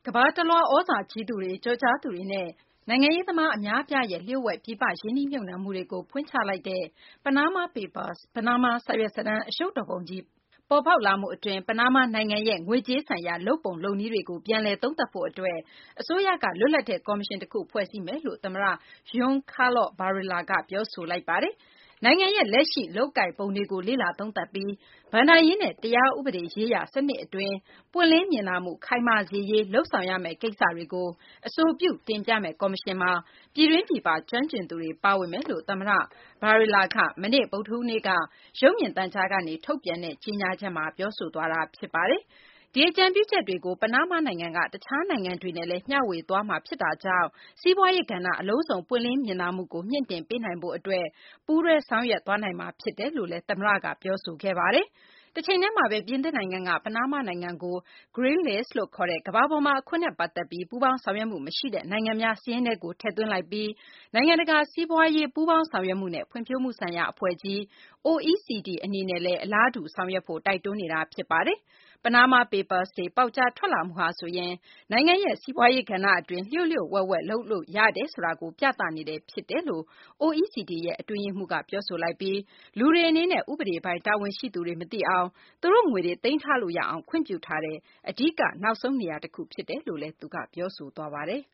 ကမ္ဘာတလွှား သြဇာကြီးသူတွေ၊ ကျော်ကြားသူတွေနဲ့ နိုင်ငံရေးသမား အများအပြားရဲ့ လျှို့ဝှက် ပြည်ပ ရင်းနှီးမြှုပ်နှံမှုတွေကို ဖွင့်ချလိုက်တဲ့ Panama Papers ပနားမား စာရွက်စာတမ်း အရှုပ်တော်ပုံကြီး ပေါ်ပေါက်လာမှုအတွင်း ပနားမားနိုင်ငံရဲ့ ငွေကြေးဆိုင်ရာ လုပ်ပုံလုပ်နည်းတွေကို ပြန်လည် သုံးသပ်ဖို့အတွက် အစိုးရက လွတ်လပ်တဲ့ ကော်မရှင်တခု ဖွဲ့စည်းမယ်လို့ သမ္မတ Juan Carlos Varela က ပြောဆိုလိုက်ပါတယ်။ နိုင်ငံရဲ့ လက်ရှိ လုပ်ကိုင်ပုံတွေကို လေ့လာသုံးသပ်ပြီး ဘဏ္ဍာရေးနဲ့ တရားဥပဒေရေးရာ စနစ်အတွင်း ပွင့်လင်းမြင်သာမှု ခိုင်မာစေရေး လုပ်ဆောင်ရမယ့် ကိစ္စတွေကို အဆိုပြု တင်ပြမယ့် ကော်မရှင်မှာ ပြည်တွင်း ပြည်ပ ကျွမ်းကျင်သူတွေ ပါဝင်မယ်လို့ သမ္မတ Varela က မနေ့ ဗုဒ္ဓဟူးနေ့က ရုပ်မြင်သံကြားကနေ ထုတ်ပြန်တဲ့ ကြေညာချက်မှာ ပြောဆိုသွားတာ ဖြစ်ပါတယ်။ ဒီအကြံပြုချက်တွေကို ပနားမားနိုင်ငံက တခြားနိုင်ငံတွေနဲ့လည်း မျှဝေသွားမှာ ဖြစ်တာကြောင့် စီးပွားရေး ကဏ္ဍ အလုံးစုံ ပွင့်လင်းမြင်သာမှုကို မြှင့်တင်ပေးနိုင်ဖို့ အတွက် ပူးတွဲ ဆောင်ရွက်သွားနိုင်မှာ ဖြစ်တယ်လို့လည်း သမ္မတက ပြောဆိုခဲ့ပါတယ်။ တချိန်တည်းမှာဘဲ ပြင်သစ်နိုင်ငံက ပနားမားနိုင်ငံကို Green List လို့ခေါ်တဲ့ ကမ္ဘာပေါ်မှာ အခွန်နဲ့ ပတ်သက်ပြီး ပူးပေါင်းဆောင်ရွက်မှု မရှိတဲ့ နိုင်ငံများ စာရင်းထဲကို ထည့်သွင်းလိုက်ပြီး နိုင်ငံတကာ စီးပွားရေး ပူးပေါင်းဆောင်ရွက်မှုနဲ့ ဖွံ့ဖြိုးမှုဆိုင်ရာ အဖွဲ့ကြီး OECD အနေနဲ့လည်း အလားတူ ဆောင်ရွက်ဖို့ တိုက်တွန်းနေတာ ဖြစ်ပါတယ်။ Panama Papers တွေ ပေါက်ကြားထွက်လာမှုဟာဆိုရင် နိုင်ငံရဲ့ စီးပွားရေး ကဏ္ဍအတွင်း လျို့လျို့ဝှက်ဝှက် လုပ်လို့ရတယ်ဆိုတာကို ပြသနေတယ် ဖြစ်တယ်လို့ OECD ရဲ့ အတွင်းရေးမှူးက ပြောဆိုလိုက်ပြီး လူတွေ အနေနဲ့ ဥပဒေပိုင်း တာဝန်ရှိသူတွေ မသိအောင် သူတို့ငွေတွေ သိမ်းထားလို့ရအောင် ခွင့်ပြုထားတဲ့ အဓိက နောက်ဆုံး နေရာတခု ဖြစ်တယ်လို့လည်း သူက ပြောဆိုသွားပါတယ်